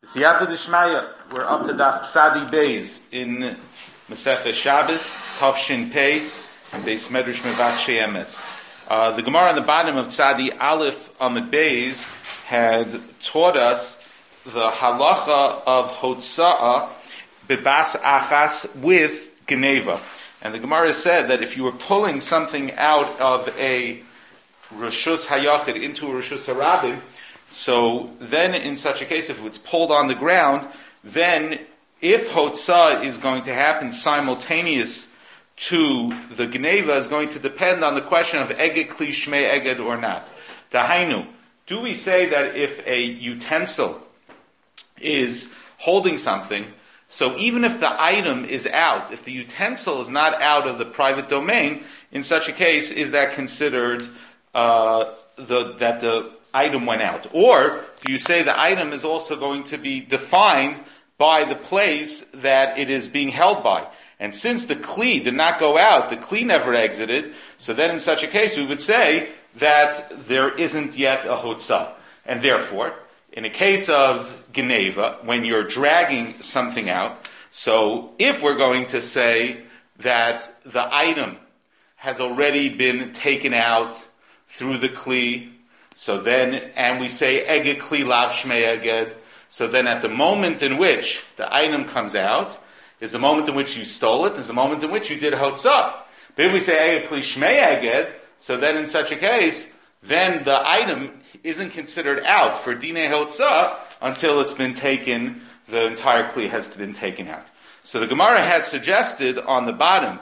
Siyata Dishmaya, we're up to Daf Tzadi Beis in Masechah Shabbos, Tavshin Pei, and Beis Medrash Mevat She'emes. The Gemara on the bottom of Tzadi Aleph Amud Beis had taught us the halacha of Hotza'ah Bebas Achas with Geneva. And the Gemara said that if you were pulling something out of a Rishus Hayachid into a Rishus Harabim, so then in such a case, if it's pulled on the ground, then if Hotzah is going to happen simultaneous to the Geneva is going to depend on the question of Eged Kli Shmei Eged or not. Dahainu, do we say that if a utensil is holding something, so even if the item is out, if the utensil is not out of the private domain, in such a case, is that considered that the item went out? Or do you say the item is also going to be defined by the place that it is being held by? And since the Kli did not go out, the Kli never exited, so then in such a case we would say that there isn't yet a Hotzah. And therefore, in a case of Geneva, when you're dragging something out, so if we're going to say that the item has already been taken out through the Kli, so then, and we say Eged Kli Lav Shmei Eged, so then at the moment in which the item comes out, is the moment in which you stole it, is the moment in which you did Hotzah. But if we say Eged Kli Shmei Eged, so then in such a case, then the item isn't considered out for Dinei Hotzah until it's been taken, the entire Kli has been taken out. So the Gemara had suggested on the bottom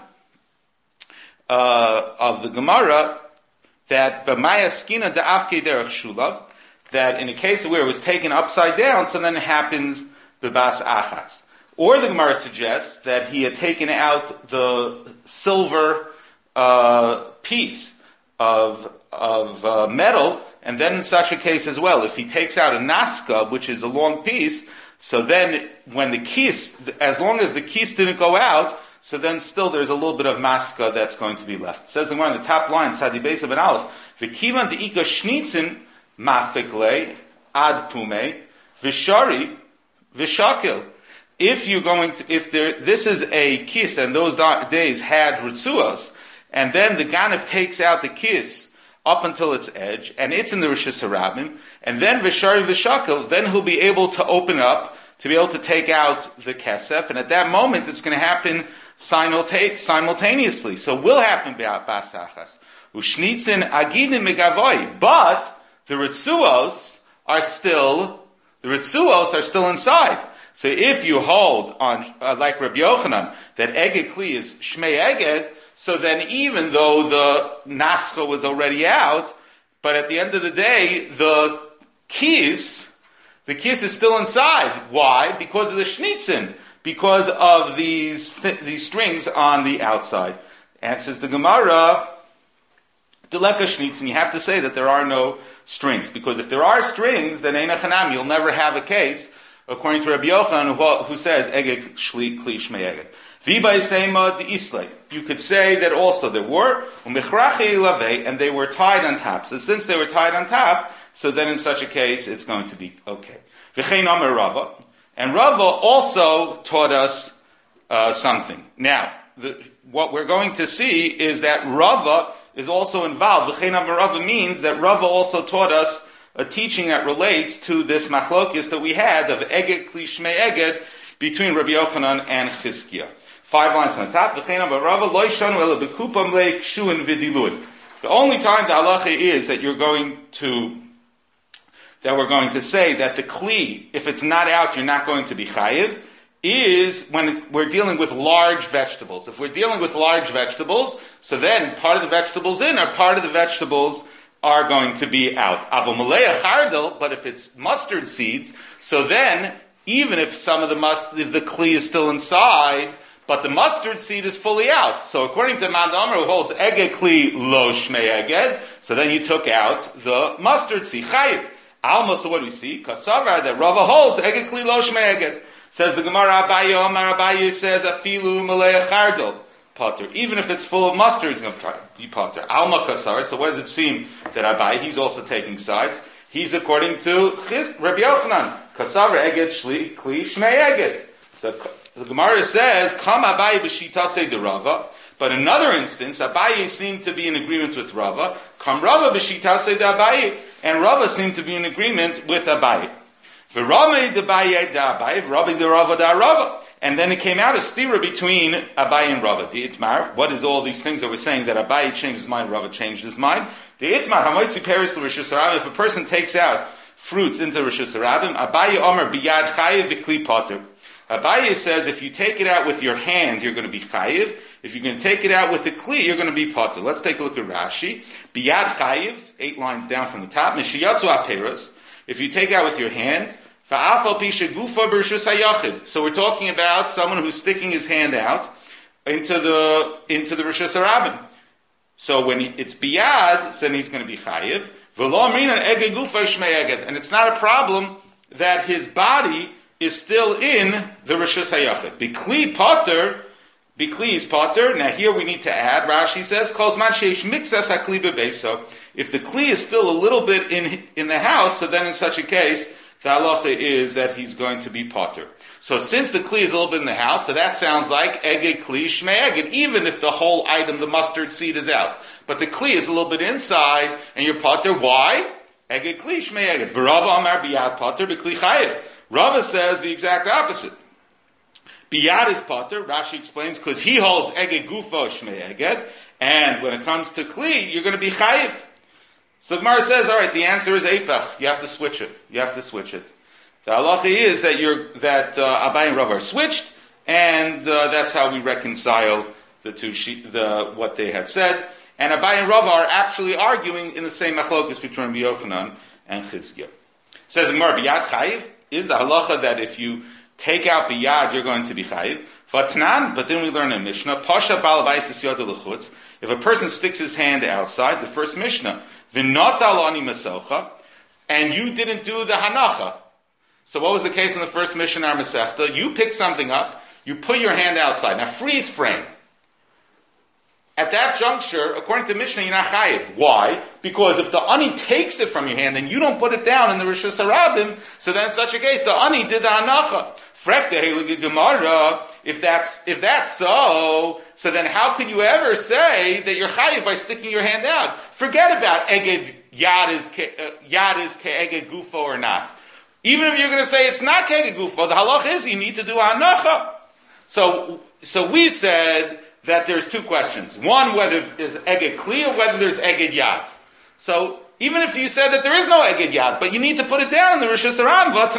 of the Gemara that b'maya skina da'afke derech shulav, that in a case where it was taken upside down, so then it happens b'bas achatz. Or the Gemara suggests that he had taken out the silver piece of metal, and then in such a case as well, if he takes out a naska, which is a long piece, so then when the kiss, as long as the kiss didn't go out, so then still there's a little bit of maska that's going to be left. It says in the top line, Tzadi Beis of an Aleph, V'kivan de'ika shnitzin mafikle ad pume v'shari v'shakil. If you're going to, this is a kiss, and those days had ritzuos, and then the ganef takes out the kiss up until its edge, and it's in the Rishus Harabim, and then v'shari v'shakil, then he'll be able to open up, to be able to take out the kesef, and at that moment it's going to happen simultaneously. So will happen b'as achas. Ushnitzin agidim megavoy, but the ritzuos are still inside. So if you hold on, like Rabbi Yochanan, that Eged Kli is Shmei Eged, so then even though the nascha was already out, but at the end of the day, the kiss is still inside. Why? Because of the shnitzin. Because of these strings on the outside. Answers the Gemara, Deleka shnitzin, you have to say that there are no strings. Because if there are strings, then Eina Chanam, you'll never have a case, according to Rabbi Yochanan, who says, Eged Kli Shmei Eged. V'bay Seima the Islay. You could say that also there were, and they were tied on top. So since they were tied on top, so then in such a case, it's going to be okay. V'chein Amar Rava. And Rava also taught us something. Now, what we're going to see is that Rava is also involved. V'chein Amar Rava means that Rava also taught us a teaching that relates to this machlokis that we had of Eged Kli Shmei Eged between Rabbi Yochanan and Chizkiah. 5 lines on the top. V'chein Amar Rava lo yishanu ela b'kupam le kshuin v'diluin. The only time the halacha is that we're going to say that the Kli, if it's not out, you're not going to be chayiv, is when we're dealing with large vegetables. If we're dealing with large vegetables, so then part of the vegetables in or part of the vegetables are going to be out. Avo malei chardal, but if it's mustard seeds, so then even if some of the Kli is still inside, but the mustard seed is fully out. So according to Mad Amar, who holds Eged Kli lo Shmei Eged, so then you took out the mustard seed. Chayiv. Alma, so what do we see? Kasavar, that Rava holds Eged Kli lo Shmei Eged. Says the Gemara, Abaye Omar, Abaye says, Afilu malei chardal. Potter. Even if it's full of mustard, it's going to be potter. Alma kasar. So what does it seem that Abaye, he's also taking sides? He's according to Rabbi Yochanan. Kasavar eged shli kli shmei eged. So the Gemara says, Kam Abaye b'shitase de Rava. But in another instance, Abaye seemed to be in agreement with Rava. Kam Rava b'shitase de Abaye. And Rava seemed to be in agreement with Abaye. V'ramei de Abaye de Abaye, v'rabi de Rava de Rava. And then it came out a stira between Abaye and Rava. The Itmar, what is all these things that we're saying that Abaye changed his mind, Rava changed his mind? The Itmar, Hamoitzi Peris to Rosh Hashanah, if a person takes out fruits into Rosh Hashanah, Abaye Omer biyad chayiv b'kli potter. Abaye says if you take it out with your hand, you're going to be chayiv. If you're going to take it out with a kli, you're going to be potter. Let's take a look at Rashi. Biyad chayiv, 8 lines down from the top. Mishiyatzu aperos. If you take out with your hand, fa'afal pisha gufa b'rshus hayachid. So we're talking about someone who's sticking his hand out into the Rishus Harabim. So when it's biyad, then he's going to be chayiv. V'lo amrinan eged gufa shmei eged. And it's not a problem that his body is still in the Rishus Hayachid. Bikli potter, Bikli is potter. Now here we need to add, Rashi says, Kol zman sheish mixas hakli bebeso. If the kli is still a little bit in the house, so then in such a case, the halacha is that he's going to be potter. So since the kli is a little bit in the house, so that sounds like eged kli shmei eged, even if the whole item, the mustard seed, is out. But the kli is a little bit inside, and you're potter. Why? Eged kli shmei eged. V'rava amar biyad potter b'kli chayiv. Rava says the exact opposite. Biyad is potter. Rashi explains because he holds eged gufo shmei eged, and when it comes to kli, you're going to be chayiv. So the Gemara says, all right, the answer is eipach. You have to switch it. You have to switch it. The halacha is that Abaye and Rava are switched, and that's how we reconcile the two what they had said. And Abaye and Rava are actually arguing in the same machlokus between Rabbi Yochanan and Chizkiah. Says the Gemara, biyad chayiv is the halacha that if you take out biyad, you're going to be chayiv. Vatnan, but then we learn in Mishnah, pasha bal bayis is yoda l'chutz. If a person sticks his hand outside, the first Mishnah, v'not alani masocha, and you didn't do the hanacha. So what was the case in the first Mishnah, our Masechta? You pick something up, you put your hand outside. Now freeze frame. At that juncture, according to Mishnah, you're not chayiv. Why? Because if the ani takes it from your hand and you don't put it down in the Rishus Harabim, so then in such a case, the ani did the hanacha. Frek the heilige Gemara. If that's so then how can you ever say that you're chayiv by sticking your hand out? Forget about eged yad is ke eged gufo or not. Even if you're going to say it's not keged gufo, the halach is you need to do hanacha. So we said that there's two questions. One, whether there's eged kli or whether there's eged yad. So even if you said that there is no eged yad, but you need to put it down in the Rishus Harabim,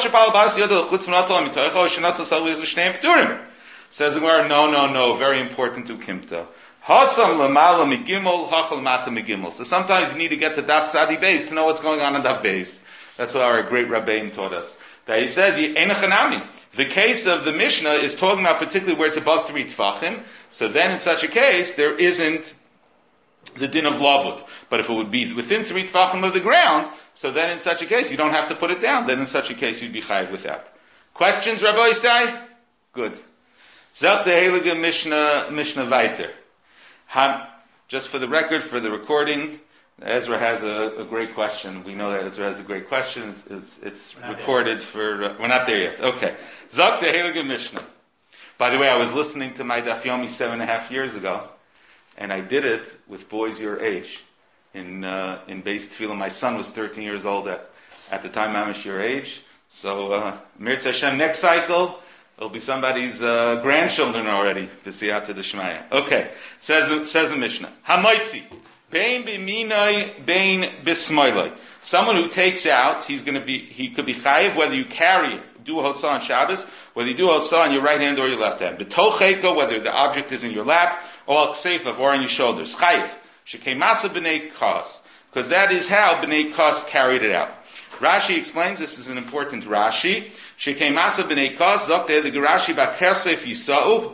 says the Gemara, no, very important to Kimta. Hasam lamala migimol, hachal mata migimol. So sometimes you need to get to Daf Tzadi Beis to know what's going on in Daf Beis. That's what our great Rabbein taught us. That he says, the case of the Mishnah is talking about particularly where it's above 3 tfachim. So then in such a case, there isn't the din of lavud. But if it would be within 3 tfachim of the ground, so then in such a case, you don't have to put it down. Then in such a case, you'd be chayiv with that. Questions, Rabbi Isai? Good. Zot the heilige Mishnah weiter. Just for the record, for the recording, Ezra has a great question. We know that Ezra has a great question. It's recorded for... we're not there yet. Okay. Zok the Heilige Mishnah. By the way, I was listening to my Daf Yomi 7.5 years ago, and I did it with boys your age. In Beis Tefillah, my son was 13 years old at the time Mamish your age. So, Mirz Hashem, next cycle, it'll be somebody's grandchildren already. B'siyata d'shmaya. Okay. Says the Mishnah. Hamaitzi. Bein b'minai, bein b'smoilai. Someone who takes out, he could be chayiv whether you carry it, do a hotzah on Shabbos, whether you do a hotzah on your right hand or your left hand. B'tocheko, whether the object is in your lap, or al-kseifav, or on your shoulders. Chayiv. Shekemasa b'nei kas. Because that is how b'nei kas carried it out. Rashi explains, this is an important Rashi. Shekemasa b'nei kas, zokte the Rashi b'kesef yisa'u,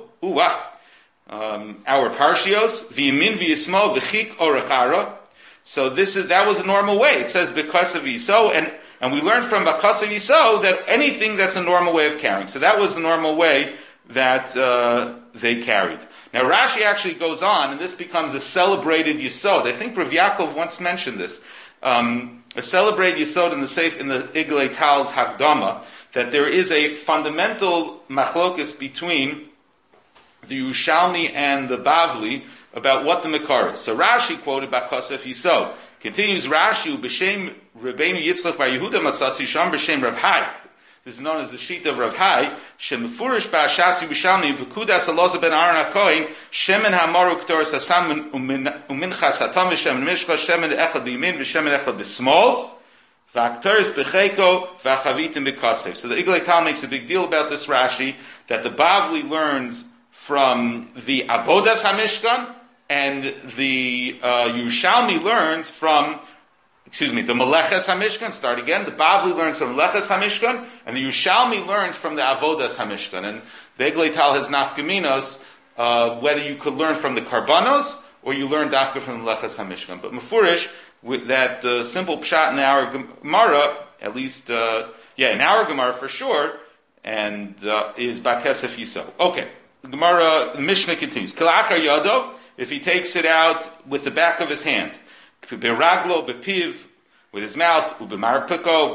our parshios, v'yimin v'yismo v'chik orechara. So that was a normal way. It says because of yiso, and we learned from because of yiso that anything that's a normal way of carrying. So that was the normal way that they carried. Now Rashi actually goes on, and this becomes a celebrated yisod. I think Rav Yaakov once mentioned this. celebrate Yisod in the Iglei Tal's Hakdama, that there is a fundamental machlokus between the Yerushalmi and the Bavli about what the Makar is. So Rashi quoted Bakosef Yisod. Continues Rashi, B'Shem Rabbeinu Yitzchak Bar Yehuda Matzasi Sham B'Shem Rav Hai. This is known as the sheet of Rav Hai. Shem Mefurish Ba'ashas Yerushalmi B'Kudas Aloza Ben Aaron HaKohen Shemen HaMaru K'toras HaSam U'Minchas Hatam V'Shemen Mishcha Shemen Echad B'Yimin V'Shemen Echad B'Smol V'Aktoris B'Cheiko V'Chavitim B'Kosef. So the Iglei Tal makes a big deal about this Rashi, that the Bavli learns from the Avodas HaMishkan, and the Yerushalmi learns from, the Meleches HaMishkan. Start again. The Bavli learns from Meleches HaMishkan, and the Yerushalmi learns from the Avodas HaMishkan. And the Iglei Tal has nafkaminos, whether you could learn from the Karbanos, or you learn dafka from the Meleches HaMishkan. But Mefurish, with that simple pshat in our Gemara, at least, in our Gemara for sure, and is Bakesef Yisod. Okay. The Gemara, the Mishnah continues. Kilachar Yado, if he takes it out with the back of his hand, beraglo, bepiv, with his mouth, ubemarpiko,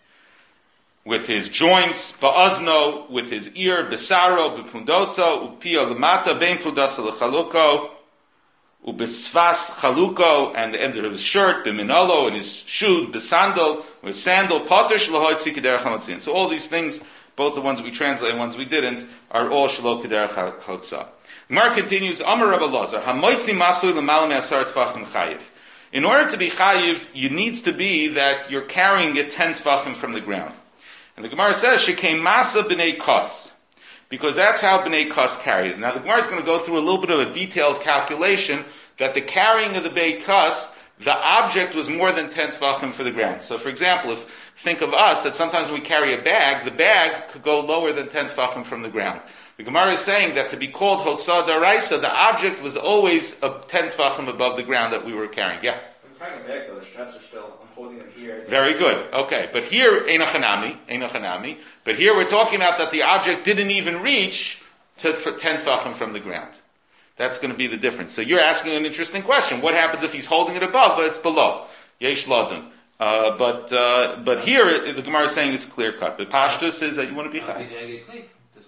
with his joints, ba'azno, with his ear, besaro, bepundoso, upia lemata, bein pundoso lechaluko, ubesvas chaluko, and the end of his shirt, beminolo, and his shoes, besandal, with sandal, potter shlohoitzi kederach hamatzin. So all these things, both the ones we translate and ones we didn't, are all shlo kederach hotza. Gemara continues, Amar Rabbi Elazar, hamoitzi masui l'malam asar tfachim chayiv. In order to be chayiv, it needs to be that you're carrying it 10 tfachim from the ground. And the Gemara says, shekei masa b'nei kos, because that's how b'nei kos carried it. Now the Gemara is going to go through a little bit of a detailed calculation that the carrying of the b'nei kos, the object was more than 10 tfachim for the ground. So for example, think of us, that sometimes when we carry a bag, the bag could go lower than 10 tfachim from the ground. The Gemara is saying that to be called Hotzah Daraisa, the object was always 10 tfachim above the ground that we were carrying. Yeah? I'm carrying a bag though, the straps are still, I'm holding them here. Very good. Okay. But here, Einachanami, but here we're talking about that the object didn't even reach to 10 tfachim from the ground. That's going to be the difference. So you're asking an interesting question. What happens if he's holding it above, but it's below? Yesh Ladun. But here, the Gemara is saying it's clear cut. But Pashtus is that you want to be chayav.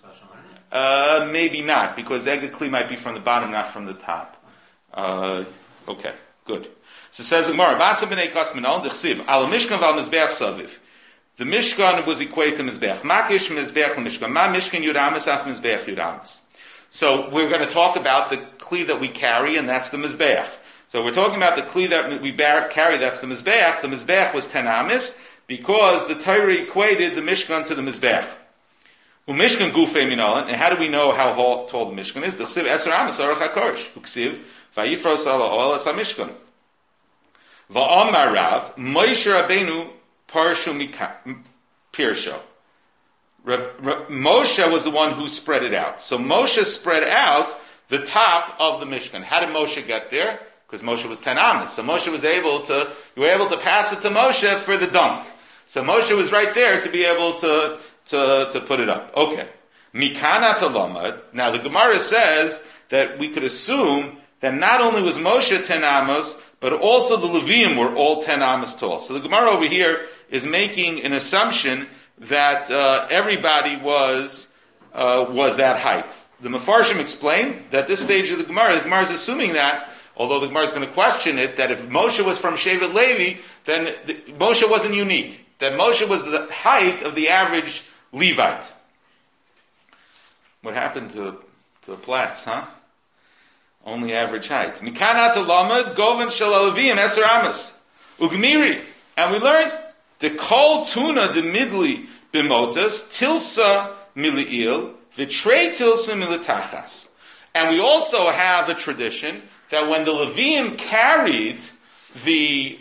Maybe not, because Eged Kli might be from the bottom, not from the top. Okay, good. So it says the Gemara, Vasa b'nei kos minol d'chsiv, al mishkan val mizbeach saviv. The Mishkan was equated to Mizbeach. Makish Mizbeach Mishkan. Ma Mishkan Yuramis Af Mizbeach Yuramis. So we're going to talk about the Kli that we carry, and that's the Mizbeach. So we're talking about the Kli that we carry, that's the Mizbeach. The Mizbeach was 10 Amis, because the Torah equated the Mishkan to the Mizbeach. Mishkan Gufei Minolan, and how do we know how tall the Mishkan is? The Chsiv Eser Amis Aruch HaKorish. Uksiv Vayifros Ala Olas HaMishkan. Va'amar Rav, Moshe Rabbeinu Parshu Pirsho. Moshe was the one who spread it out. So Moshe spread out the top of the Mishkan. How did Moshe get there? Because Moshe was 10 Amis. So Moshe was you were able to pass it to Moshe for the dunk. So Moshe was right there to be able to put it up. Okay. Mikana Talomad. Now the Gemara says that we could assume that not only was Moshe 10 Amos, but also the Levium were all 10 Amos tall. So the Gemara over here is making an assumption that everybody was that height. The Mefarshim explained that this stage of the Gemara is assuming that, although the Gemara is going to question it, that if Moshe was from Shevet Levi, then Moshe wasn't unique. That Moshe was the height of the average Levite. What happened to the plats, huh? Only average height. Mikanat alamad govan shel alavim eser amas ugmiri, and we learned the kol tuna de midli bimotas tilsa miliil vitrei tilsa militachas, and we also have a tradition that when the Levim carried the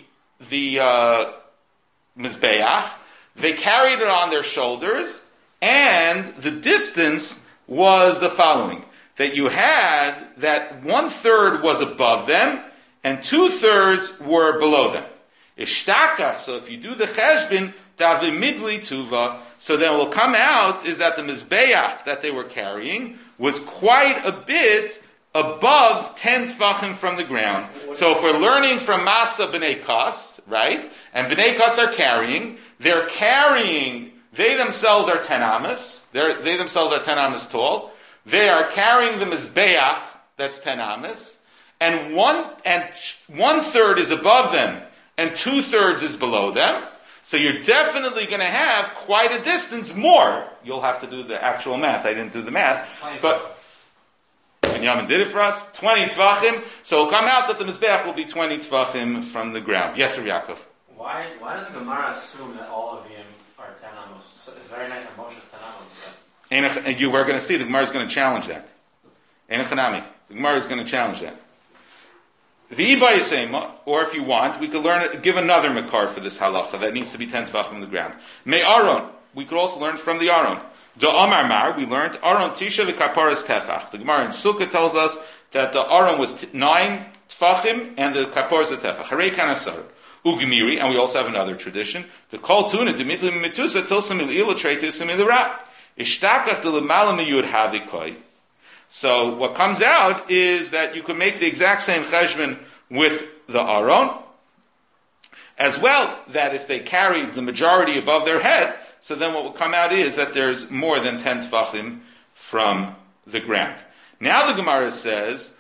mizbeach, they carried it on their shoulders, and the distance was the following. That you had that 1/3 was above them, and 2/3 were below them. Ishtakach, so if you do the cheshbin, davi midli tuva, so then what will come out is that the mizbeach that they were carrying was quite a bit above 10 tfachim from the ground. So if we're learning from Masa B'nai Kas, right, and B'nai Kas are carrying, they themselves are 10 amas, they themselves are 10 amas tall, they are carrying the Mizbeach, that's 10 amas, and one third is above them, and 2/3 is below them, so you're definitely going to have quite a distance more. You'll have to do the actual math, I didn't do the math, but Yamin did it for us, 20 tvachim, so it'll come out that the Mizbeach will be 20 tvachim from the ground. Yes, Rav Yaakov? Why does the Gemara assume that all of them are 10 amos? So it's very nice that Moshe's 10 amos. And you are going to see the Gemara is going to challenge that. Ein Chanami. The Gemara is going to challenge that. V'iba Yisema, or if you want, we could give another Makar for this halacha that needs to be 10 tvachim from the ground. Me Aaron, we could also learn from the Aaron. The Amar Mar, we learned, Aaron Tisha v'kaparas tefach. The Gemara in Sukkah tells us that the Aaron was 9 tfachim and the kaparas tefach. Harei kanasar. Ugemiri, and we also have another tradition. The Kol Tuna, Dimitli Mitusa, Tilsim il Traitus Ra. Ishtakach the Lamala Miyud Havikoi. So what comes out is that you can make the exact same cheshbon with the Aaron, as well, that if they carry the majority above their head, so then what will come out is that there's more than 10 tfachim from the ground. Now the Gemara says,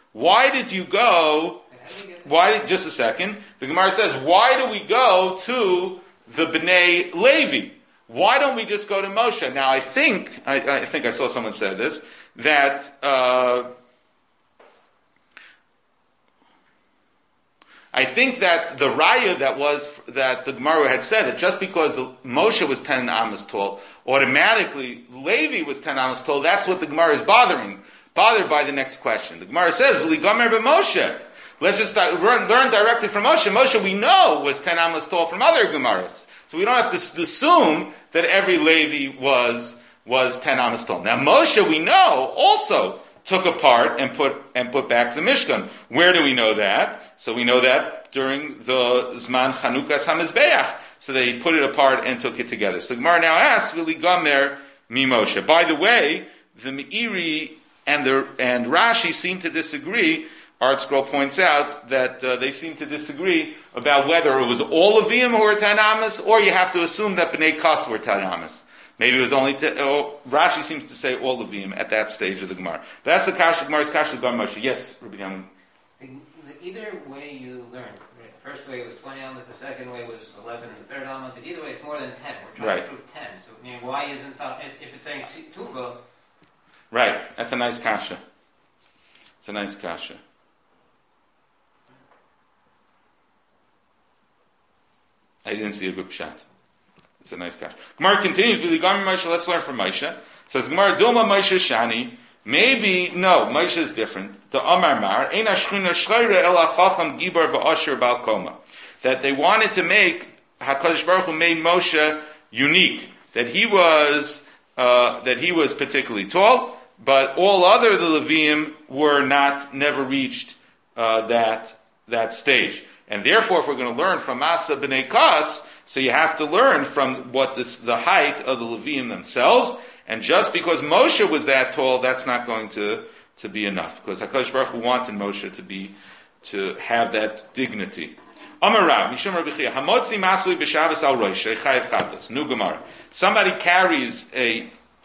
just a second, the Gemara says, why do we go to the Bnei Levi? Why don't we just go to Moshe? Now I think I saw someone said this, that I think that the raya that the Gemara had said that just because Moshe was 10 amas tall, automatically Levi was 10 amas tall, that's what the Gemara is bothered by the next question. The Gemara says, "V'li gomer b'Moshe." Let's just learn directly from Moshe. Moshe, we know, was 10 amas tall from other Gemaras. So we don't have to assume that every Levi was 10 amas tall. Now Moshe, we know, also took apart and put back the Mishkan. Where do we know that? So we know that during the Zman Chanukas HaMizbeach. So they put it apart and took it together. So Gemara now asks, V'li gomer mi Moshe. By the way, the Meiri and Rashi seem to disagree. Art Scroll points out that they seem to disagree about whether it was all Levim who were 10 amas, or you have to assume that Bnei Kas were 10 amas. Maybe it was only, Rashi seems to say all Levim at that stage of the Gemara. That's the Gemara's Kasha Gemara Moshe. Yes, Rabbi Yamin. Either way you learn. The first way was 20 amas, the second way was 11, and the third amas, but either way it's more than 10. We're trying to prove 10. So why isn't that, if it's saying Tuva? Right, that's a nice Kasha. It's a nice Kasha. I didn't see a good shot. It's a nice Kasha. Gemara continues, let's learn from Moshe. Says Gemara, Dilma Moshe Shani. Maybe, no, Moshe is different. The Amar Mar, Ein Ashchina Shleire El Achacham Gibar V'Asher Bal Koma. That they wanted to make, HaKadosh Baruch Hu made Moshe unique. That he was particularly tall, but all other the Leviim were never reached that stage. And therefore, if we're going to learn from Masa B'nai Kas, so you have to learn from what the height of the Leviim themselves. And just because Moshe was that tall, that's not going to be enough. Because HaKadosh Baruch Hu wanted Moshe to have that dignity. Amar Rav, Mishum Rabbi Chia, Hamotzi Masui b'Shabbos al Rosh, Chayav Chatos. New Gemara. Somebody carries an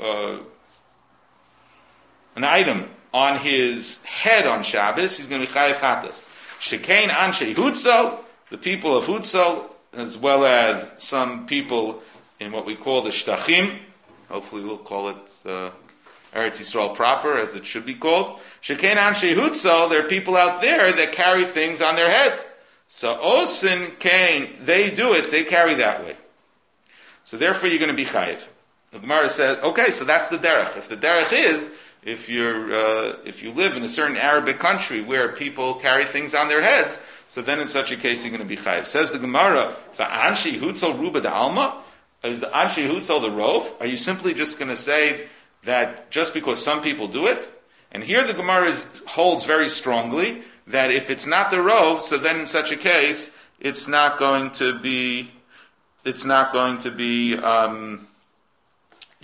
item on his head on Shabbos, he's going to be Chayav Chatos. Shekain Anshe Hutzel, the people of Hutzel, as well as some people in what we call the Shtachim. Hopefully we'll call it Eretz Yisrael proper, as it should be called. Shekain Anshe Hutzel, there are people out there that carry things on their head. So Osin Kain, they do it, they carry that way. So therefore you're going to be Chayiv. The Gemara said, okay, so that's the derech. If the derech is, if you live in a certain Arabic country where people carry things on their heads, so then in such a case you're going to be chayiv. Says the Gemara, "Va'anshi hutzel ruba d'alma." Is anshi hutzel the rov? Are you simply just going to say that just because some people do it? And here the Gemara holds very strongly that if it's not the rov, so then in such a case it's not going to be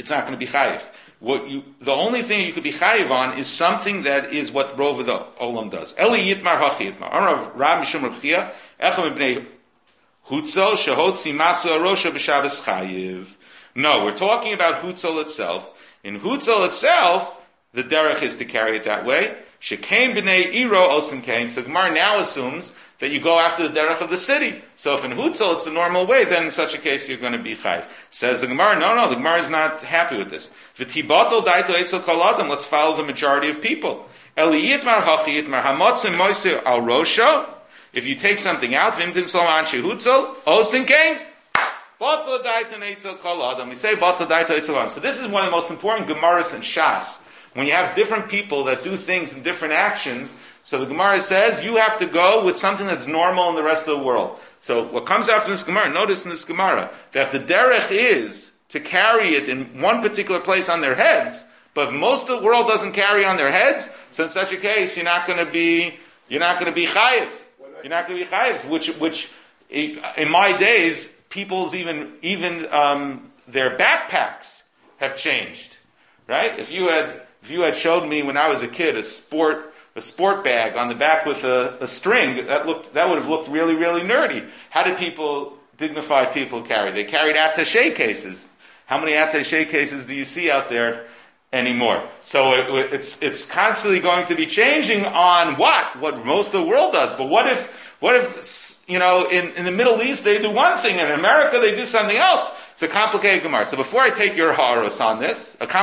it's not going to be chayiv. The only thing you could be chayiv on is something that is what Rov of the Olam does. Eli yitmar hachi yitmar. Amar Rab Mishum Reb Chia, echem ibnei Hutzel shehotzi masu arosha b'Shabbos chayiv. No, we're talking about Hutzel itself. In Hutzel itself, the derech is to carry it that way. Shekaim b'nei iro osin kaim. So Gemara now assumes that you go after the derech of the city. So if in Hutzel it's the normal way, then in such a case you're going to be chayiv. Says the Gemara, no, the Gemara is not happy with this. V'tibatel daito etzel kol adam. Let's follow the majority of people. Eli yitmar hachi yitmar hamotzim moisir al rosho. If you take something out, v'imtim sloman shehutzel osin kaim. Batel daito etzel kol adam. We say batel daito etzel adam. So this is one of the most important Gemaras in Shas. When you have different people that do things in different actions, so the Gemara says you have to go with something that's normal in the rest of the world. So what comes out from this Gemara, notice in this Gemara, that if the derech is to carry it in one particular place on their heads, but if most of the world doesn't carry on their heads, so in such a case you're not going to be chayiv. You're not going to be chayiv, which in my days, people's even their backpacks have changed. Right? If you had showed me when I was a kid a sport bag on the back with a string, that would have looked really, really nerdy. How did dignified people carry? They carried attaché cases. How many attaché cases do you see out there anymore? So it's constantly going to be changing on what most of the world does. But what if in the Middle East they do one thing, and in America they do something else? It's a complicated Gemara. So before I take your haros on this, what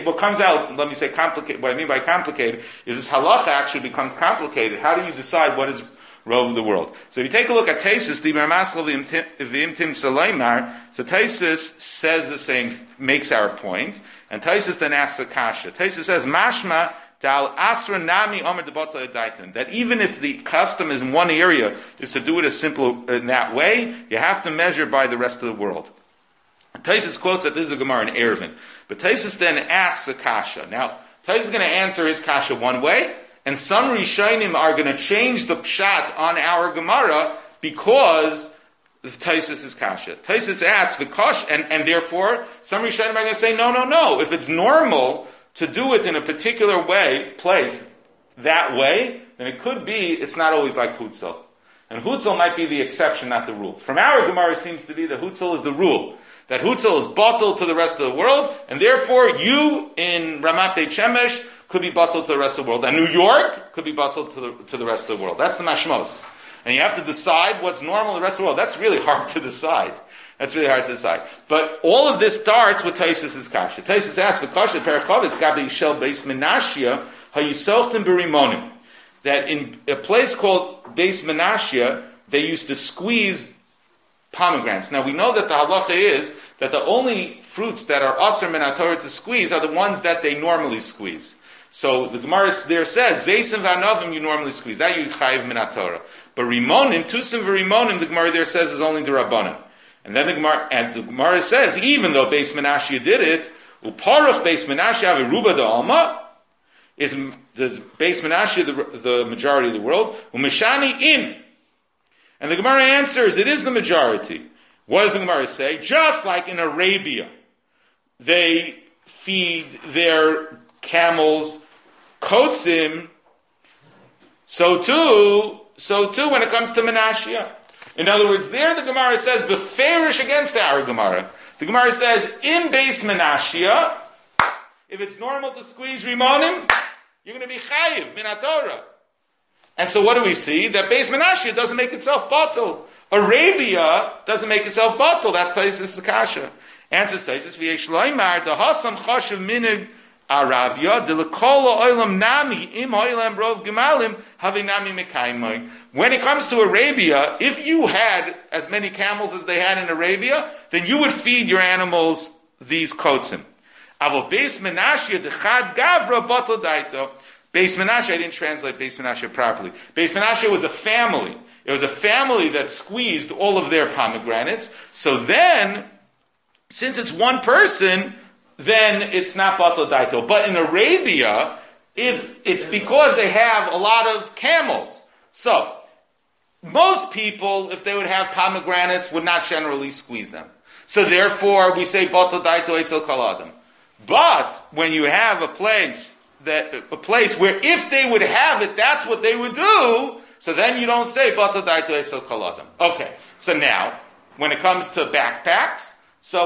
I mean by complicated is this halacha actually becomes complicated. How do you decide what is rov of the world? So if you take a look at Taisus, so Taisus says the same, makes our point, and Taisus then asks the kasha. Taisus says, mashma dal asra nami omer debata edaitan, that even if the custom is in one area is to do it as simple in that way, you have to measure by the rest of the world. Taisus quotes that this is a Gemara in Eruvin. But Taisus then asks a kasha. Now, Taisus is going to answer his kasha one way, and some Rishonim are going to change the pshat on our Gemara because of Taisus' kasha. Taisus asks, V'kosh, and therefore, some Rishonim are going to say, no. If it's normal to do it in a particular place, that way, then it could be, it's not always like Hutzel. And Hutzel might be the exception, not the rule. From our Gemara, it seems to be that Hutzel is the rule. That Hutzel is batel to the rest of the world, and therefore you in Ramat Beit Shemesh could be batel to the rest of the world, and New York could be batel to the rest of the world. That's the mashmos. And you have to decide what's normal in the rest of the world. That's really hard to decide. But all of this starts with Taisus' kasha. Taisus asks, "V'kasha perichavis gabi shel beis Menashia hayisochtim berimonim." That in a place called Beis Menashia, they used to squeeze pomegranates. Now we know that the halacha is that the only fruits that are aser min haTorah to squeeze are the ones that they normally squeeze. So the Gemara there says, Zeisim v'anovim you normally squeeze. That you chayiv min haTorah. But rimonim, tusim v'rimonim, the Gemara there says is only the Rabbanan. And then the Gemara says, even though Beis Menashia did it, uparuch Beis Menashia v'ruba da'alma, is Beis Menashia the majority of the world, umeshani im. And the Gemara answers, it is the majority. What does the Gemara say? Just like in Arabia, they feed their camels kotzim, so too when it comes to Menashia. In other words, there the Gemara says, beferish against our Gemara. The Gemara says, in Beis Menashia, if it's normal to squeeze rimonim, you're going to be chayiv min haTorah. And so what do we see? That Beis Menashia doesn't make itself batel. Arabia doesn't make itself batel. That's Taisus' kasha. Answers Taisus, v'yesh loymar, the hasam chashav minig Aravia, the lekol oilam nami, im oilam rov gemalim, having nami mekaymoi. When it comes to Arabia, if you had as many camels as they had in Arabia, then you would feed your animals these kotzim. Avo Beis Menashia, the chad gavra batel daito. Beis Menashia, I didn't translate Beis Menashia properly. Beis Menashia was a family. It was a family that squeezed all of their pomegranates. So then, since it's one person, then it's not batel daito. But in Arabia, if it's because they have a lot of camels. So, most people, if they would have pomegranates, would not generally squeeze them. So therefore, we say batel daito etzel kol adam. But when you have a place where if they would have it, that's what they would do, so then you don't say batal daito etzel kol adam. Okay, so now, when it comes to backpacks,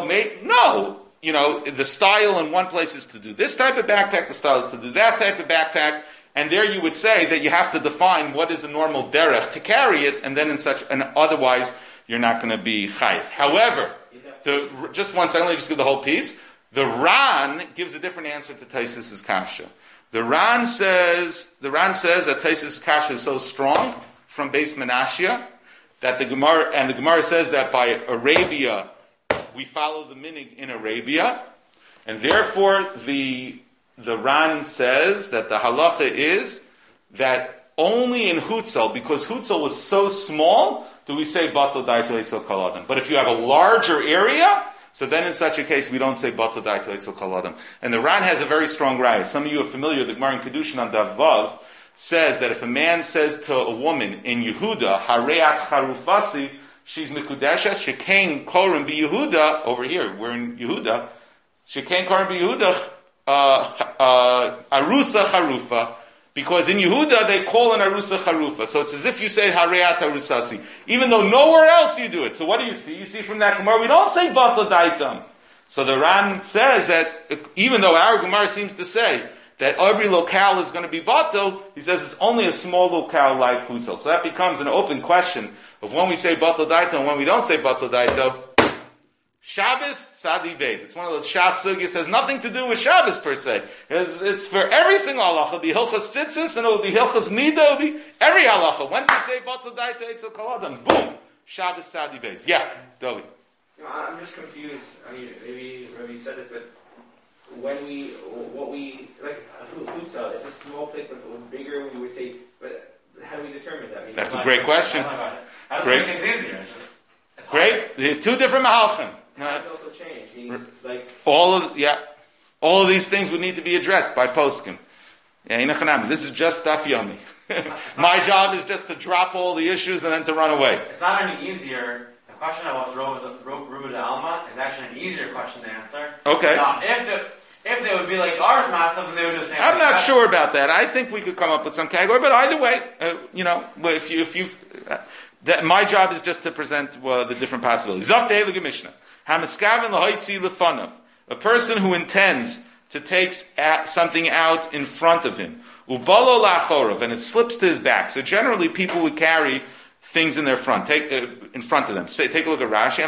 the style in one place is to do this type of backpack, the style is to do that type of backpack, and there you would say that you have to define what is the normal derech to carry it, and then otherwise you're not going to be chayiv. However, just one second, let me just give the whole piece. The Ran gives a different answer to Taisus' kasha. The Ran says that Taisus' kasha is so strong from Beis Menashia that the Gemara says that by Arabia we follow the minig in Arabia, and therefore the Ran says that the halacha is that only in Hutzal, because Hutzal was so small, do we say batal daito etzel kol adam. But if you have a larger area, so then in such a case, we don't say batal daito etzel kol adam. And the Ran has a very strong raya. Some of you are familiar, the Gemara in Kedushin on Daf Vav says that if a man says to a woman in Yehuda, Hareat Charufasi, she's Mikudeshes, Shekain Korim Bi Yehuda, over here, we're in Yehuda, Shekain Korim Bi Yehuda, Arusa Charufa, because in Yehuda they call an Arusa Charufa. So it's as if you say Hareat Arusasi, even though nowhere else you do it. So what do you see? You see from that Gemara, we don't say Batal Daitam. So the Ran says that even though our Gemara seems to say that every locale is going to be Batal, he says it's only a small locale like Hutzal. So that becomes an open question of when we say Batal Daito and when we don't say Batal Daito. Shabbos, Tzadi Beis. It's one of those Shas Sugyas, has nothing to do with Shabbos per se. It's for every single halacha. It'll be Hilchas Tzitzis and it'll be Hilchas Nida, it'll be every halacha. When we say Batal Daito, Eitzel Kol Adam, boom! Shabbos, Tzadi Beis. Yeah, Dovi. I'm just confused. I mean, maybe Rabbi said this, but Hutzal, it's a small place, but if it was bigger, we would say, but how do we determine that? That's a great question. How does it make things easier? It's great. Two different mahalchim. How does also change? Means like all of these things would need to be addressed by poskim. Yeah, this is just stuff yomi. My job is just to drop all the issues and then to run away. It's not any easier. The question of what's Ruba de Alma is actually an easier question to answer. Okay. Now, if they would be like our matzah, they would just say. I'm not sure about that. I think we could come up with some category, but either way, my job is just to present the different possibilities. A person who intends to take something out in front of him, and it slips to his back. So generally, people would carry things in their front, in front of them. Take a look at Rashi.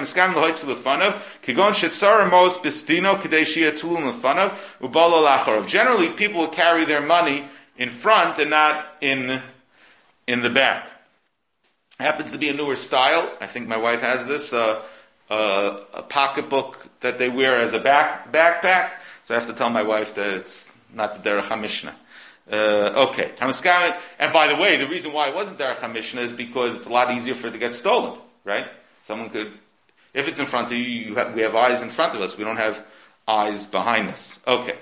Generally, people would carry their money in front and not in the back. Happens to be a newer style. I think my wife has this, a pocketbook that they wear as a backpack. So I have to tell my wife that it's not the Derech HaMishnah. Okay. And by the way, the reason why it wasn't Derech HaMishnah is because it's a lot easier for it to get stolen, right? Someone could, if it's in front of you, we have eyes in front of us. We don't have eyes behind us. Okay.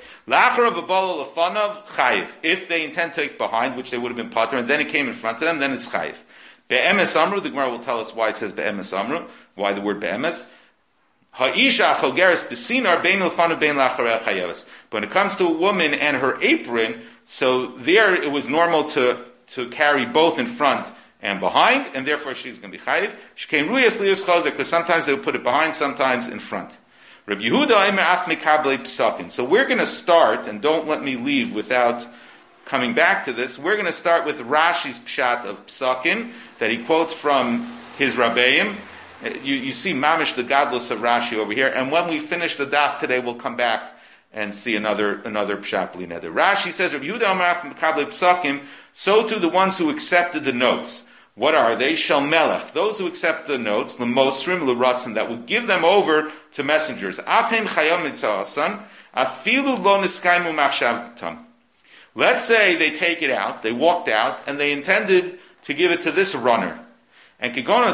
If they intend to take behind, which they would have been potter, and then it came in front of them, then it's chayiv. Be'emes amru, the Gemara will tell us why it says be'emes amru, why the word be'emes. Ha'isha chogeres b'sinar bein l'fanu bein la'acharei chayeves. When it comes to a woman and her apron, so there it was normal to carry both in front and behind, and therefore she's going to be chayiv. Shkein ruyas lius chazer, because sometimes they would put it behind, sometimes in front. Rabbi Yehuda Eimer af mekablei psakim. So we're going to start, and don't let me leave without coming back to this. We're going to start with Rashi's pshat of psakim that he quotes from his Rabbeim. You see mamish the godless of Rashi over here, and when we finish the daf today, we'll come back and see another pshat bli neder. Rashi says, Rabbi Yehuda Amar af mekablei psakim, so too the ones who accepted the notes. What are they? Shel melech, those who accept the notes, l'mosrim l'ratzin, that would give them over to messengers. Afhem chayam mitzaasan, afilu lo niskaimu machshavtam. Let's say they take it out, they walked out, and they intended to give it to this runner. And but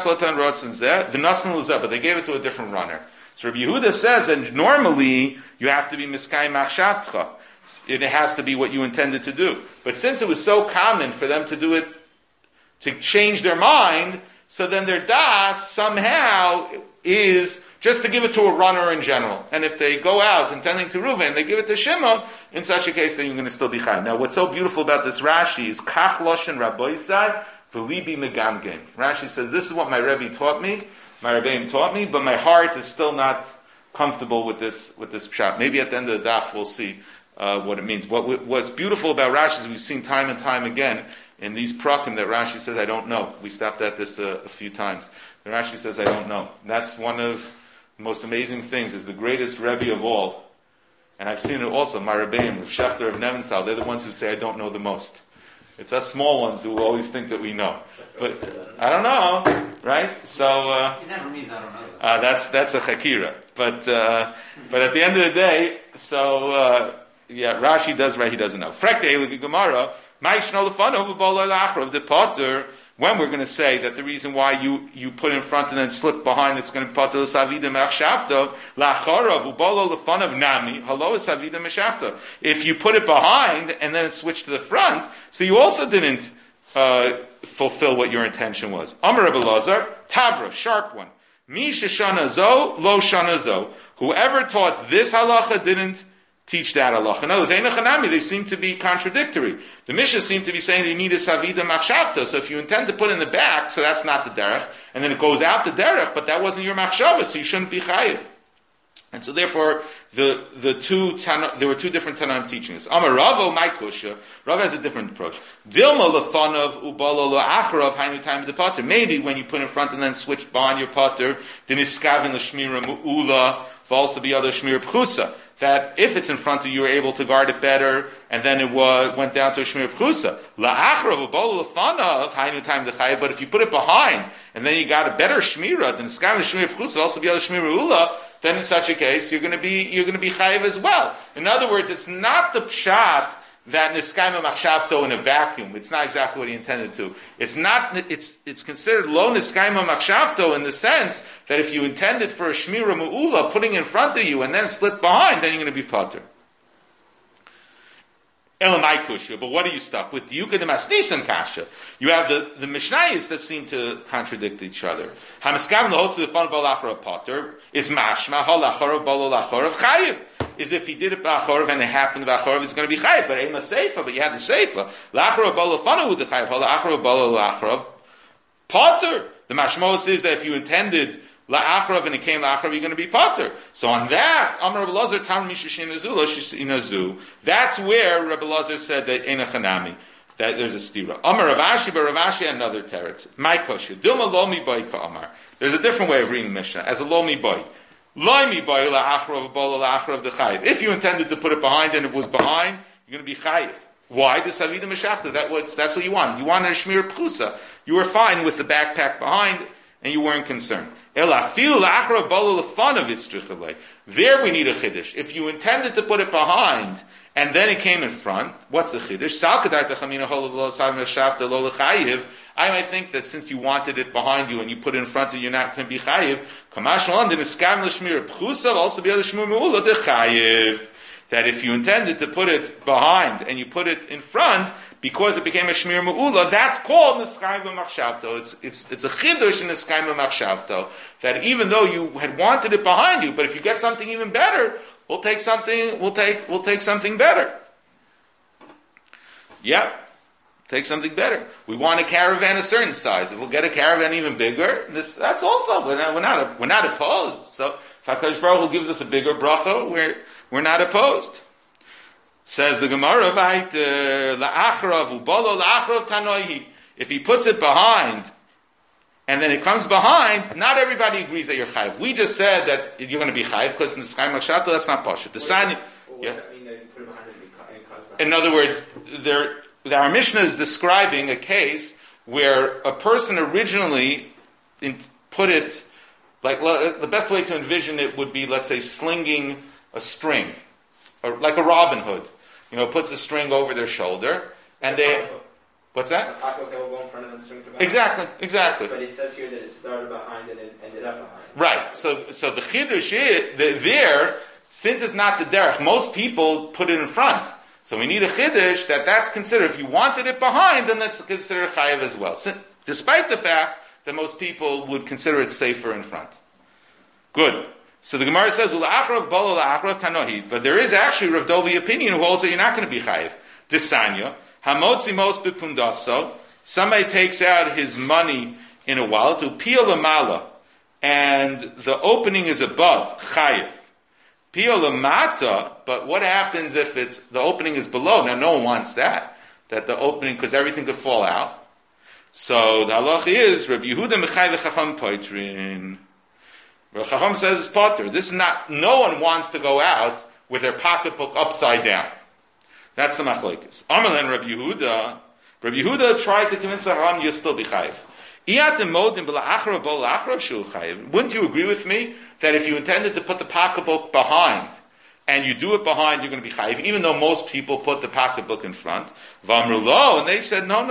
they gave it to a different runner. So Rabbi Yehuda says that normally you have to be miskayim machshavtcha. It has to be what you intended to do. But since it was so common for them to do it, to change their mind, so then their das somehow is just to give it to a runner in general. And if they go out intending to Reuven, they give it to Shimon, in such a case, then you're going to still be chayiv. Now, what's so beautiful about this Rashi is Kach Loshen Rabboisai V'libi Megamgem. Rashi says, this is what my Rebbe taught me, my Rebbeim taught me, but my heart is still not comfortable with this pshat. Maybe at the end of the daf we'll see what it means. What's beautiful about Rashi is we've seen time and time again in these prakim that Rashi says, I don't know. We stopped at this a few times. The Rashi says, I don't know. That's one of the most amazing things, is the greatest Rebbe of all. And I've seen it also, my Rebbeim, Rav Shechter of Nevenstal, they're the ones who say, I don't know the most. It's us small ones who always think that we know. But I don't know, right? So it never means I don't know. that's a chakira. But at the end of the day, so Rashi does right. He doesn't know. Frekte Gemara. The potter. When we're going to say that the reason why you put in front and then slip behind, it's going to be potter l'savida mechshavta lacharav ubolo lefanav nami halo savida mechshavta. If you put it behind and then it switched to the front, so you also didn't fulfill what your intention was. Amar Rebbe Lazar, Tavra, sharp one. Mi sheshana zo, lo shana zo. Whoever taught this halacha didn't teach that halacha. No, they seem to be contradictory. The Mishnah seem to be saying that you need a savida machshavta. So if you intend to put in the back, so that's not the derech, and then it goes out the derech, but that wasn't your machshava, so you shouldn't be chayiv. And so therefore, there were two different Tanaim teachings. Amar Ravo, my kusha. Rav has a different approach. Dilma lefanav ubalo lo'acharav hainu time of the potter. Maybe when you put in front and then switch behind your potter, then iskavin l'shmira mu'ula, v'alsa b'yada shmira pchusa. That if it's in front of you, you're able to guard it better, and then it went down to a shmir pchusa. La'acharav ubalo lefanav hainu time of the chayiv. But if you put it behind, and then you got a better shmira, then iskavin l'shmira pchusa, v'alsa b'yada shmira mu'ula, then in such a case, you're going to be chayiv as well. In other words, it's not the pshat that niskayma machshavto in a vacuum. It's not exactly what he intended to. It's considered lo niskayma machshavto in the sense that if you intended for a shmira mu'ula putting in front of you and then slip behind, then you're going to be patur. Elamai kusha, but what are you stuck with? Yuka de masnisan kasha. You have the Mishnayos that seem to contradict each other. Hamaskav l'hotz the fun balacharav potter is mashma halacharav balacharav chayiv. Is if he did it b'acharav and it happened b'acharav, it's going to be chayiv. But ema seifa, but you had the seifa. Lacharav balafanu the chayiv. Halacharav balacharav potter. The mashmos is that if you intended la'acharav and it came la'acharav, you're going to be potter. So on that, Amar Rebbe Lazar tam mishashinazu lo shinazu. That's where Rebbe Lazar said that ena chanami, that there's a stira. Amar Rav Ashi, but Rav Ashi another teretz. My kosher dilma lo mi boy ka Amar. There's a different way of reading Mishnah as a lo mi boy. Lo mi boy la'acharav bolo la'acharav the chayiv. If you intended to put it behind and it was behind, you're going to be chayiv. Why? The savida meshachta. That's what you wanted. You wanted a shmir pchusa. You were fine with the backpack behind, and you weren't concerned. There we need a chiddush. If you intended to put it behind and then it came in front, what's the chiddush? I might think that since you wanted it behind you and you put it in front of you, you're not going to be chayiv. That if you intended to put it behind and you put it in front, because it became a shmir mu'ula, that's called niskayim b'machshavto. It's a chidush in niskayim b'machshavto. That even though you had wanted it behind you, but if you get something even better, we'll take something better. Yeah, take something better. We want a caravan a certain size. If we'll get a caravan even bigger, that's also we're not opposed. So if HaKadosh Baruch Hu gives us a bigger bracha, we're not opposed. Says the Gemara, if he puts it behind, and then it comes behind, not everybody agrees that you're chayiv. We just said that you're going to be chayiv, because in the Schaim Makshato, that's not pashut. In other words, our Mishnah is describing a case where a person originally put it, like the best way to envision it would be, let's say, slinging a string, or like a Robin Hood. Puts a string over their shoulder, and they... What's that? will go in front and then swing to back. Exactly. But it says here that it started behind and it ended up behind. Right. So the chidush is there, since it's not the derech, most people put it in front. So we need a chidush that's considered. If you wanted it behind, then that's considered chayiv as well. Despite the fact that most people would consider it safer in front. Good. So the Gemara says, "Ula'achrav bolo la'achrav tanohi," but there is actually Rav Dovi opinion who holds that you're not going to be chayiv. Desanya hamotzi mos b'pundaso. Somebody takes out his money in a wallet, upiyah lamala, and the opening is above chayiv. Piyah lamata, but what happens if the opening is below? Now, no one wants that the opening, because everything could fall out. So the halach is Rabbi Yehuda Mechai v'Chacham Poitrin. Rabbi Chacham says it's potter. This is not. No one wants to go out with their pocketbook upside down. That's the machlokes. Amalan Rabbi Yehuda. Rabbi Yehuda tried to convince Chacham you'll still be chayiv. Wouldn't you agree with me that if you intended to put the pocketbook behind, and you do it behind, you're going to be chayiv, even though most people put the pocketbook in front? And they said, no.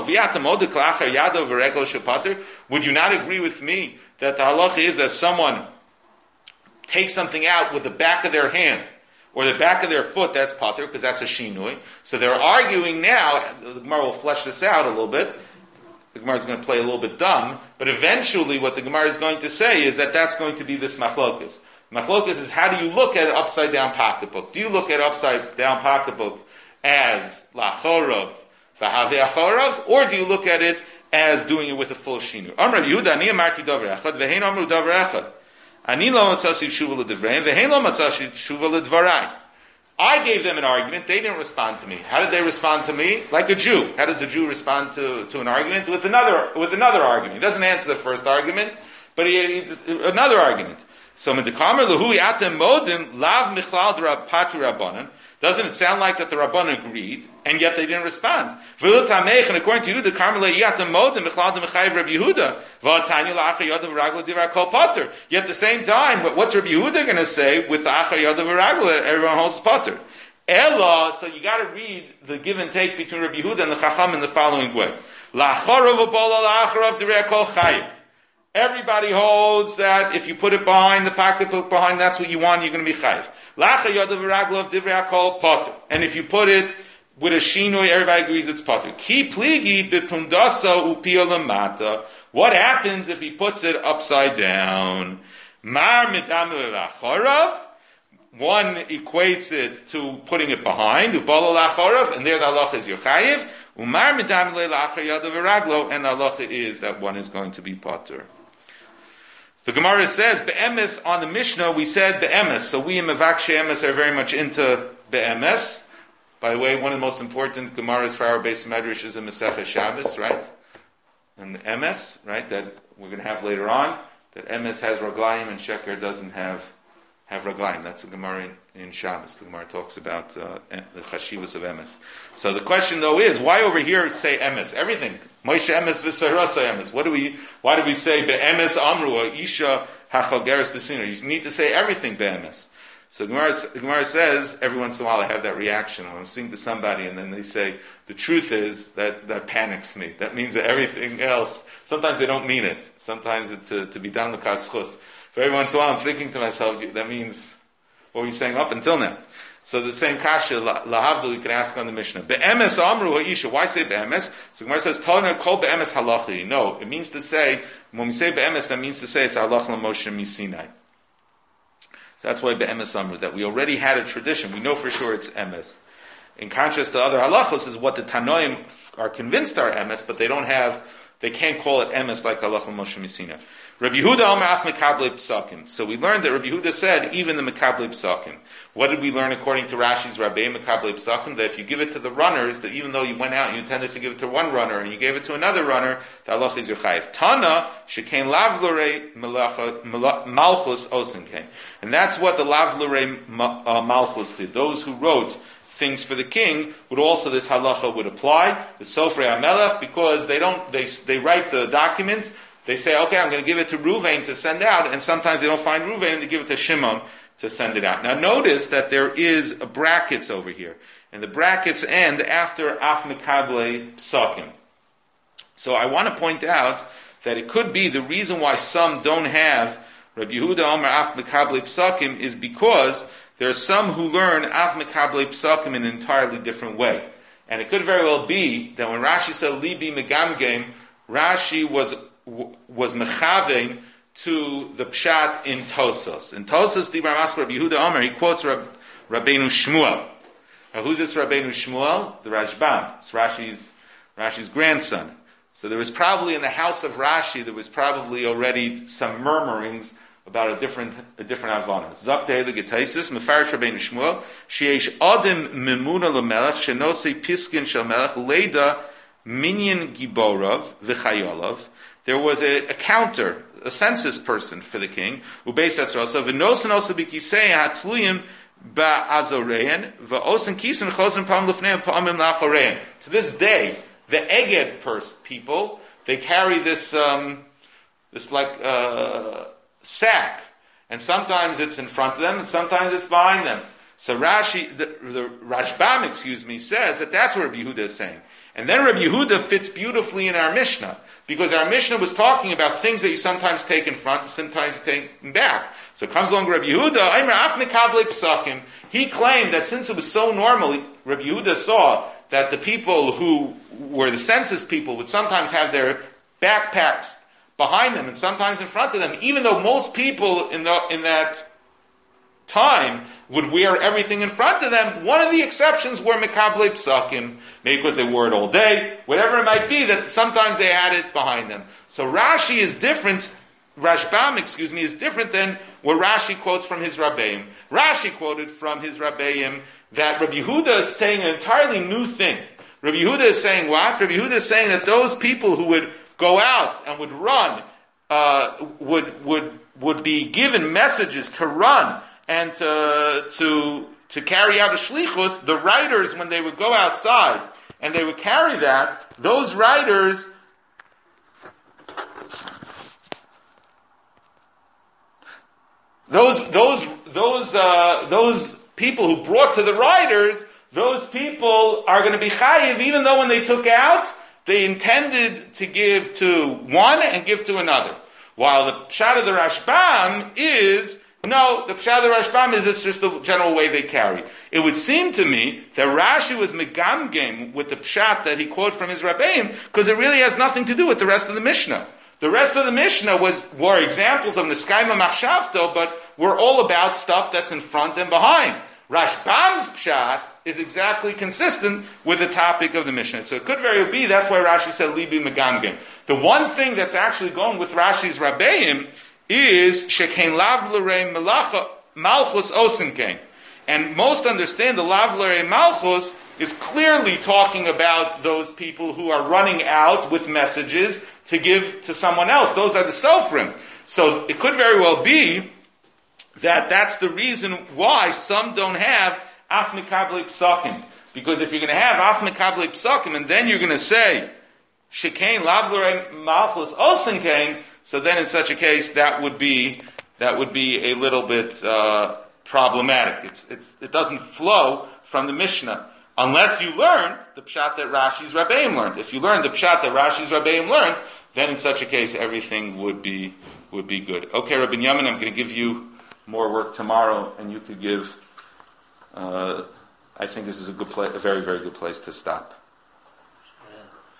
Would you not agree with me that the halacha is that someone takes something out with the back of their hand, or the back of their foot, that's pater, because that's a shinui. So they're arguing now, the Gemara will flesh this out a little bit. The Gemara is going to play a little bit dumb, but eventually what the Gemara is going to say is that that's going to be this machlokas. Machlokas is, how do you look at an upside down pocketbook? Do you look at an upside down pocketbook as lachorov, v'havei achorov, or do you look at it as doing it with a full shinu? Amar Yehuda, ani amarti davar echad, v'hein amru davar echad. Ani lo matzasi tshuva l'divreim, v'hein lo matzasi tshuva l'dvarai. I gave them an argument, they didn't respond to me. How did they respond to me? Like a Jew. How does a Jew respond to an argument? With another argument. He doesn't answer the first argument, but another argument. So medikamer lehui atem modim lav michlal patu rabbanan. Doesn't it sound like that the Rabban agreed, and yet they didn't respond? And according to you, the Karmel yatem modim michlal demechayiv Rabbi Yehuda v'atanyu la'achar yadav v'raglo dirak kol pater. Yet at the same time, what's Rabbi Yehuda going to say with the achar yadav v'raglo that everyone holds pater? Ella, so you got to read the give and take between Rabbi Yehuda and the Chacham in the following way: la'acharav v'bola la'acharav dirak kol chayiv. Everybody holds that if you put it behind the pocketbook behind, that's what you want, you're going to be chayiv. And if you put it with a shinoi, everybody agrees it's potter. Ki pligi b'pundasa upia lamata. What happens if he puts it upside down? Mar midam l'acharav. One equates it to putting it behind, ubalo l'acharav, and there the halacha is yochayiv. Umar midam l'achar yadav v'raglo, and the halacha is that one is going to be potter. The Gemara says, Be'emes, on the Mishnah, we said Be'emes. So we in Mevakshei Emes are very much into Be'emes. By the way, one of the most important Gemaras for our base Medrash is in Masechah Shabbos, right? And Emes, right, that we're going to have later on, that Emes has Raglayim and Sheker doesn't have Raglayim. That's a Gemara in Shabbos. The Gemara talks about the Chashivas of Emes. So the question though is, why over here say Emes? Everything. Moshe Emes v'Sarasa Emes. Why do we say Be'emes Amru, Isha Hachalgeres B'Sina? You need to say everything Be'emes. So the Gemara says, every once in a while I have that reaction when I'm speaking to somebody and then they say, the truth is, that panics me. That means that everything else, sometimes they don't mean it. Sometimes to be done with Katzchus. So every once in a while I'm thinking to myself, that means what were you saying up until now? So the same kasha, lahavdul, you can ask on the Mishnah. Be'emes amru ha'isha. Why say be'emes? So Gemara says, Talna kol be'emes halachi. No, it means to say, when we say be'emes, that means to say it's halach l'Moshe misinai. So that's why be'emes amru, that we already had a tradition. We know for sure it's emes. In contrast to other halachos, is what the Tanoim are convinced are emes, but they can't call it emes like halach l'Moshe misinai. Rabbi Yehuda Amar Af Mekablei Psakim. So we learned that Rabbi Yehuda said even the Mekablei Psakim. What did we learn according to Rashi's Rabbi Mekablei Psakim? That if you give it to the runners, that even though you went out and you intended to give it to one runner and you gave it to another runner, the halach is your chayiv. Tana shekain lavlorei malchus osenkein. And that's what the lavlorei malchus did. Those who wrote things for the king would also, this halacha would apply. The Sofrei HaMelech, because they write the documents. They say, okay, I'm going to give it to Ruvain to send out, and sometimes they don't find Ruvain and they give it to Shimon to send it out. Now notice that there is brackets over here, and the brackets end after Af Mekablei Psakim. So I want to point out that it could be the reason why some don't have Rabbi Yehuda Omer Af Mekablei Psakim is because there are some who learn Af Mekablei Psakim in an entirely different way. And it could very well be that when Rashi said Libi Megamgem, Rashi was mechavein to the pshat in Tosos. In Tosos, Dibar Maskar Rabbi Yehuda Omer, he quotes Rabbeinu Shmuel. Who's this Rabbeinu Shmuel? The Rashbam. It's Rashi's grandson. So there was probably in the house of Rashi, there was probably already some murmurings about a different Havana. Zakdei legetaisis, Mefarish Rabbeinu Shmuel, Sheesh Adim Memuna Lamelech, Shenose Piskin Shel Melech, Leida Minyan Giborov, V'chayolov. There was a counter, a census person for the king, Ubeis Etzrosa, V'nosen Osa B'kisei Hatluyim Ba'azorein, V'osen Kisen Chosren Pam Lefneim Pamim Lachorein. To this day, the Eged people, they carry this sack, and sometimes it's in front of them, and sometimes it's behind them. So Rashi, the Rashbam, says that that's what Rabbi Yehuda is saying. And then Rabbi Yehuda fits beautifully in our Mishnah, because our Mishnah was talking about things that you sometimes take in front and sometimes take in back. So comes along Rabbi Yehuda, he claimed that since it was so normal, Rabbi Yehuda saw that the people who were the census people would sometimes have their backpacks behind them and sometimes in front of them, even though most people in that time would wear everything in front of them. One of the exceptions were Mekablei Psakim, maybe because they wore it all day, whatever it might be, that sometimes they had it behind them. So Rashbam is different than what Rashi quotes from his Rabbeim. Rashi quoted from his Rabbeim that Rabbi Yehuda is saying an entirely new thing. Rabbi Yehuda is saying what? Rabbi Yehuda is saying that those people who would go out and would run, would be given messages to run and to carry out a shlichus. The riders, when they would go outside and they would carry that, those riders, those people who brought to the riders, those people are going to be chayiv, even though when they took out, they intended to give to one and give to another. While the pshat of the Rashbam is, no, the pshat of the Rashbam is it's just the general way they carry. It would seem to me that Rashi was megamgem with the pshat that he quoted from his Rabbeim, because it really has nothing to do with the rest of the Mishnah. The rest of the Mishnah were examples of Neskaima Machshavto, but were all about stuff that's in front and behind. Rashbam's pshat is exactly consistent with the topic of the Mishnah. So it could very well be, that's why Rashi said, Libi Megamgem. The one thing that's actually going with Rashi's Rabbeim is, Shekain Lav L'rei Malchus Osenkein. And most understand the Lav L'rei Malchus is clearly talking about those people who are running out with messages to give to someone else. Those are the Sofrim. So it could very well be that that's the reason why some don't have Af Mekablei Psakim. Because if you're going to have Af Mekablei Psakim, and then you're going to say, Shekain Lav L'rei Malchus Osenkein, so then in such a case, that would be a little bit problematic. It doesn't flow from the Mishnah. Unless you learned the pshat that Rashi's Rabbeim learned. If you learned the pshat that Rashi's Rabbeim learned, then in such a case, everything would be good. Okay, Rabbi Yamin, I'm going to give you more work tomorrow, and you could give, I think this is a very, very good place to stop.